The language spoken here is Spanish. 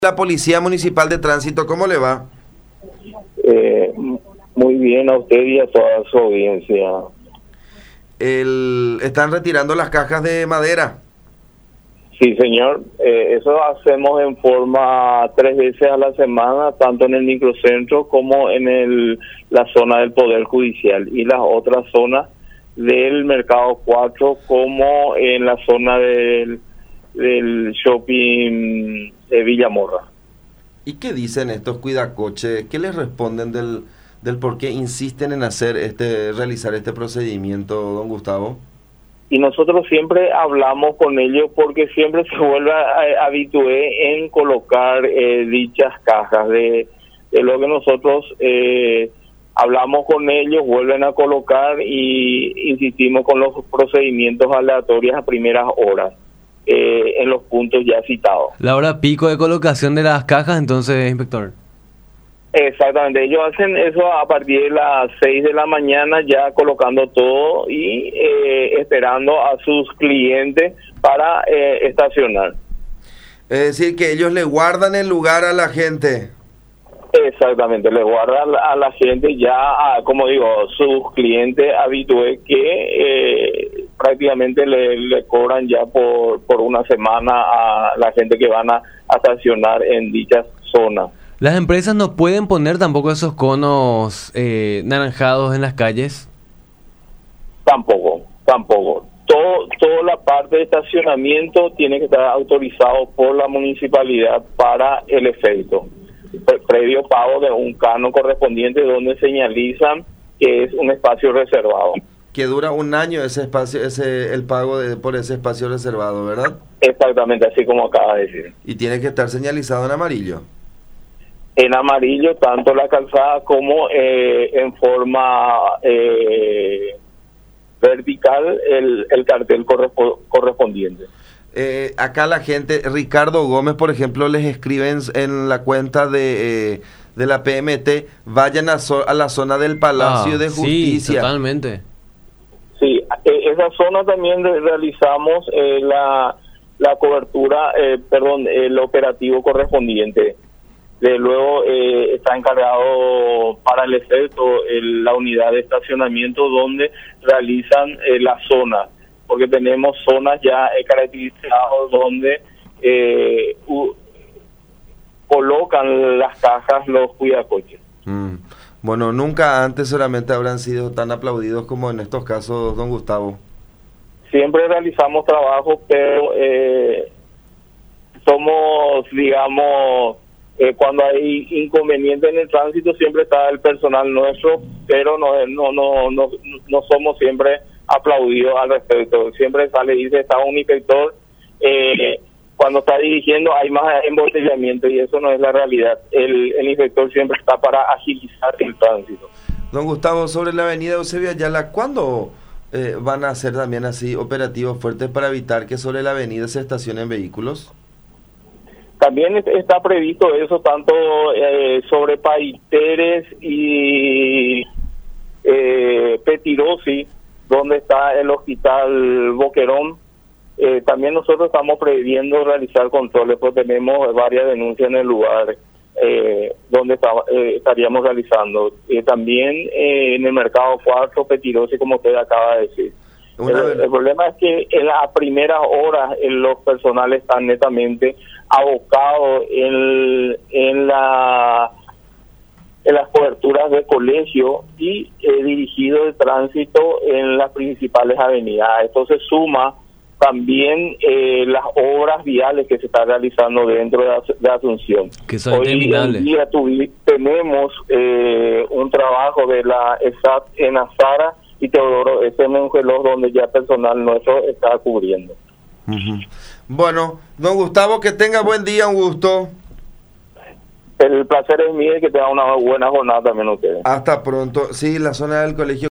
La Policía Municipal de Tránsito, ¿cómo le va? Muy bien a usted y a toda su audiencia. Están retirando las cajas de madera. Sí, señor. Eso hacemos en forma 3 veces a la semana, tanto en el microcentro como en la zona del Poder Judicial y las otras zonas del Mercado 4, como en la zona del shopping de Villamorra. ¿Y qué dicen estos cuidacoches? ¿Qué les responden del por qué insisten en realizar este procedimiento, don Gustavo? Y nosotros siempre hablamos con ellos porque siempre se vuelve habitué en colocar dichas cajas. De lo que nosotros hablamos con ellos, vuelven a colocar y insistimos con los procedimientos aleatorios a primeras horas en los puntos ya citados. La hora pico de colocación de las cajas, entonces, inspector. Exactamente, ellos hacen eso a partir de las 6 de la mañana, ya colocando todo y esperando a sus clientes para estacionar. Es decir, que ellos le guardan el lugar a la gente. Exactamente, le guardan a la gente ya, como digo, sus clientes habitués que prácticamente le cobran ya por una semana a la gente que van a estacionar en dichas zonas. ¿Las empresas no pueden poner tampoco esos conos naranjados en las calles? Tampoco. Toda la parte de estacionamiento tiene que estar autorizado por la municipalidad para el efecto, previo pago de un canon correspondiente donde señalizan que es un espacio reservado. Que dura un año ese espacio, el pago por ese espacio reservado, ¿verdad? Exactamente, así como acaba de decir. Y tiene que estar señalizado en amarillo. En amarillo, tanto la calzada como en forma vertical el cartel correspondiente. Acá la gente, Ricardo Gómez, por ejemplo, les escriben en la cuenta de la PMT, vayan a la zona del Palacio de Justicia. Sí, totalmente. Sí, esa zona también realizamos la cobertura, el operativo correspondiente. Luego está encargado para el efecto la unidad de estacionamiento donde realizan la zona, porque tenemos zonas ya caracterizadas donde colocan las cajas los cuidacoches. Bueno, nunca antes solamente habrán sido tan aplaudidos como en estos casos, don Gustavo. Siempre realizamos trabajos, pero somos, digamos, cuando hay inconveniente en el tránsito siempre está el personal nuestro, pero no somos siempre aplaudidos al respecto. Siempre sale y dice, está un inspector, cuando está dirigiendo hay más embotellamiento y eso no es la realidad. El inspector siempre está para agilizar el tránsito. Don Gustavo, sobre la avenida Eusebio Ayala, ¿cuándo van a hacer también así operativos fuertes para evitar que sobre la avenida se estacionen vehículos? También está previsto eso tanto sobre Paiteres y Petirosi, donde está el hospital Boquerón. También nosotros estamos previendo realizar controles, porque tenemos varias denuncias en el lugar donde estaríamos realizando. También en el Mercado 4, Petirosi, como usted acaba de decir. El problema es que en las primeras horas los personales están netamente abocados en las coberturas de colegio y dirigido de tránsito en las principales avenidas. Esto se suma también las obras viales que se están realizando dentro de Asunción. Que son terminales. Hoy en día tenemos un trabajo de la ESAT en Azara y Teodoro S. Mengelós, donde ya personal nuestro está cubriendo. Bueno, don Gustavo, que tenga buen día, un gusto. El placer es mío y que tenga una buena jornada también ustedes. Hasta pronto. Sí, la zona del colegio